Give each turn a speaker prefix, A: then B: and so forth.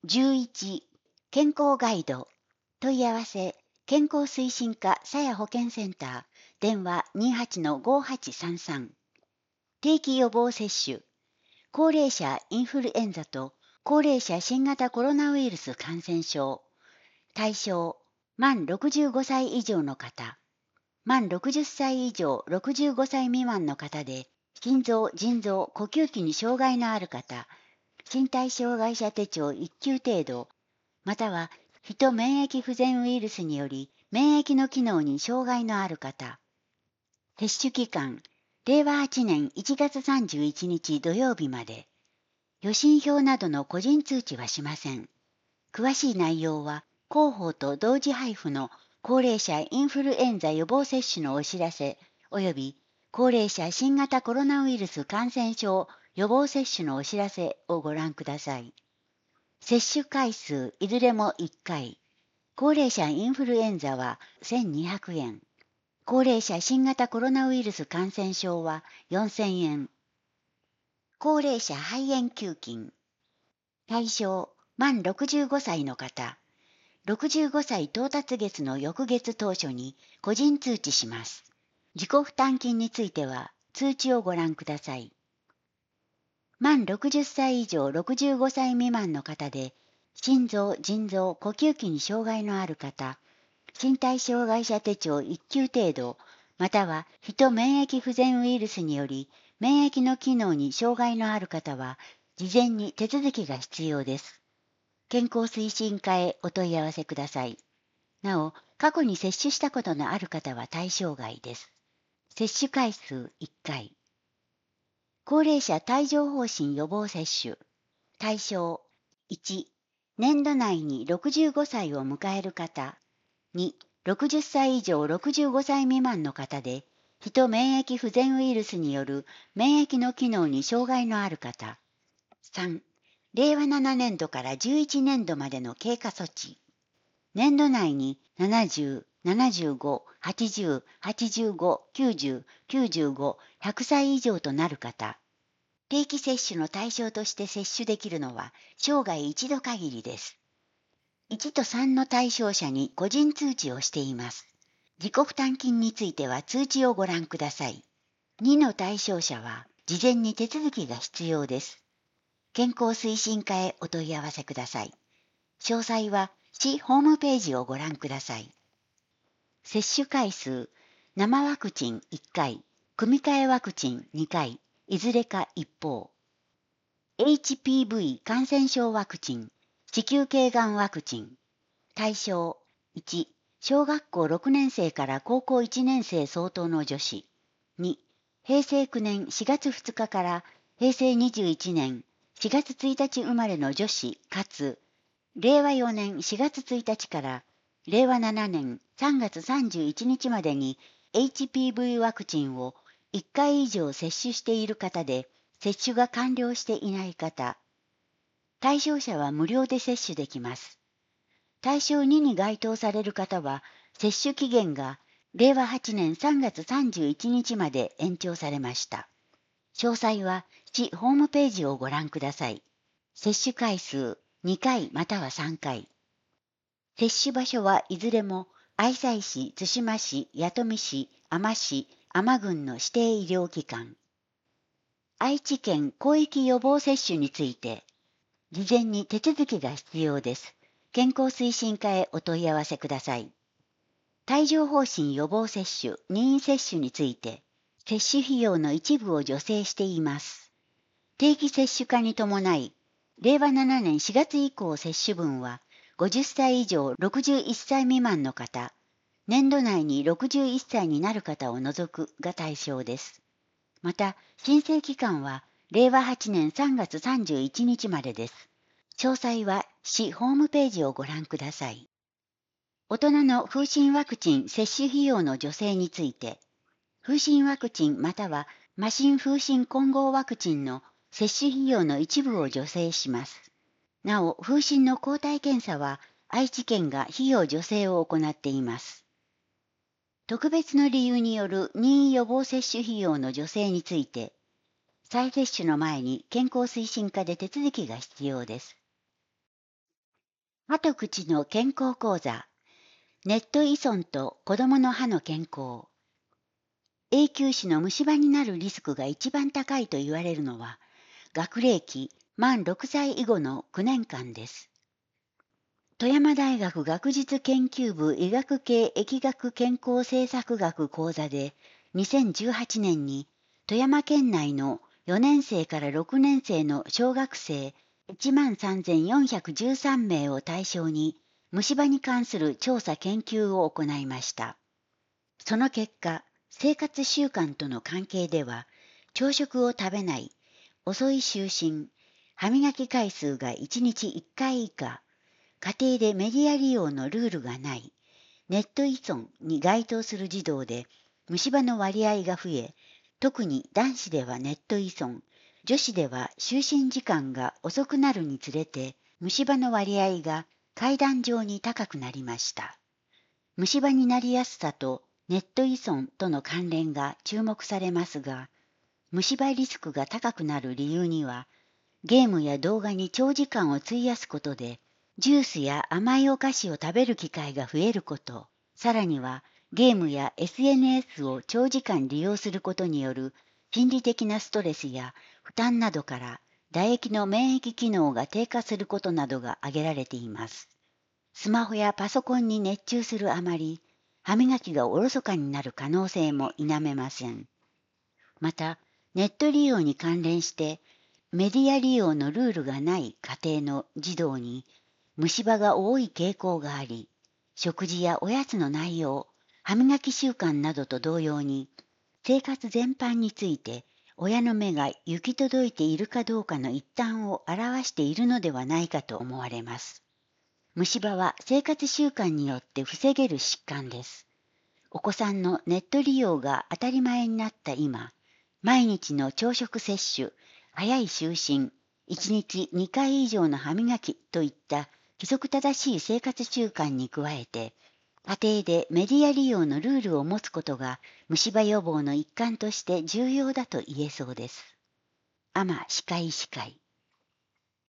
A: 11、健康ガイド。問い合わせ、健康推進課さや保健センター、電話28-5833。定期予防接種。高齢者インフルエンザと高齢者新型コロナウイルス感染症。対象、満65歳以上の方。満60歳以上65歳未満の方で、心臓、腎臓、呼吸器に障害のある方、身体障害者手帳1級程度、または、ヒ免疫不全ウイルスにより免疫の機能に障害のある方。接種期間、令和8年1月31日土曜日まで。予診票などの個人通知はしません。詳しい内容は、広報と同時配布の高齢者インフルエンザ予防接種のお知らせ、及び高齢者新型コロナウイルス感染症予防接種のお知らせをご覧ください。接種回数いずれも1回。高齢者インフルエンザは1200円。高齢者新型コロナウイルス感染症は4000円。高齢者肺炎球菌。対象、満65歳の方。65歳到達月の翌月当初に個人通知します。自己負担金については通知をご覧ください。満60歳以上65歳未満の方で、心臓、腎臓、呼吸器に障害のある方、身体障害者手帳1級程度、またはヒ免疫不全ウイルスにより免疫の機能に障害のある方は、事前に手続きが必要です。健康推進課へお問い合わせください。なお、過去に接種したことのある方は対象外です。接種回数1回。高齢者帯状疱疹予防接種。対象。1、年度内に65歳を迎える方。2、60歳以上65歳未満の方で、免疫不全ウイルスによる免疫の機能に障害のある方。3、令和7年度から11年度までの経過措置。年度内に70、75、80、85、90、95、100歳以上となる方。定期接種の対象として接種できるのは生涯一度限りです。1と3の対象者に個人通知をしています。自己負担金については通知をご覧ください。2の対象者は事前に手続きが必要です。健康推進課へお問い合わせください。詳細は市ホームページをご覧ください。接種回数、生ワクチン1回、組み換えワクチン2回、いずれか一方。HPV 感染症ワクチン、子宮頸がんワクチン。対象、1、小学校6年生から高校1年生相当の女子。2、平成9年4月2日から平成21年4月1日生まれの女子かつ、令和4年4月1日から令和7年3月31日までに HPV ワクチンを1回以上接種している方で、接種が完了していない方。対象者は無料で接種できます。対象2に該当される方は、接種期限が令和8年3月31日まで延長されました。詳細は市ホームページをご覧ください。接種回数2回または3回。接種場所はいずれも愛西市、津島市、弥富市、海士市、海郡の指定医療機関。愛知県広域予防接種について、事前に手続きが必要です。健康推進課へお問い合わせください。帯状疱疹予防接種、任意接種について、接種費用の一部を助成しています。定期接種化に伴い、令和7年4月以降接種分は、50歳以上61歳未満の方、年度内に61歳になる方を除くが対象です。また、申請期間は、令和8年3月31日までです。詳細は市ホームページをご覧ください。大人の風疹ワクチン接種費用の助成について、風疹ワクチンまたは麻疹風疹混合ワクチンの接種費用の一部を助成します。なお、風疹の抗体検査は愛知県が費用助成を行っています。特別の理由による任意予防接種費用の助成について、再接種の前に健康推進課で手続きが必要です。 歯と口の健康講座、ネット依存と子どもの歯の健康。永久歯の虫歯になるリスクが一番高いと言われるのは、学齢期満6歳以後の9年間です。富山大学学術研究部医学系疫学健康政策学講座で2018年に富山県内の4年生から6年生の小学生13,413名を対象に虫歯に関する調査研究を行いました。その結果、生活習慣との関係では、朝食を食べない、遅い就寝、歯磨き回数が1日1回以下、家庭でメディア利用のルールがない、ネット依存に該当する児童で虫歯の割合が増え、特に男子ではネット依存、女子では就寝時間が遅くなるにつれて虫歯の割合が階段状に高くなりました。虫歯になりやすさとネット依存との関連が注目されますが、虫歯リスクが高くなる理由には、ゲームや動画に長時間を費やすことで、ジュースや甘いお菓子を食べる機会が増えること、さらにはゲームや SNS を長時間利用することによる心理的なストレスや負担などから唾液の免疫機能が低下することなどが挙げられています。スマホやパソコンに熱中するあまり、歯磨きがおろそかになる可能性も否めません。また、ネット利用に関連してメディア利用のルールがない家庭の児童に虫歯が多い傾向があり、食事やおやつの内容、歯磨き習慣などと同様に、生活全般について親の目が行き届いているかどうかの一端を表しているのではないかと思われます。虫歯は生活習慣によって防げる疾患です。お子さんのネット利用が当たり前になった今、毎日の朝食摂取、早い就寝、1日2回以上の歯磨きといった規則正しい生活習慣に加えて、家庭でメディア利用のルールを持つことが虫歯予防の一環として重要だと言えそうです。天歯科医師会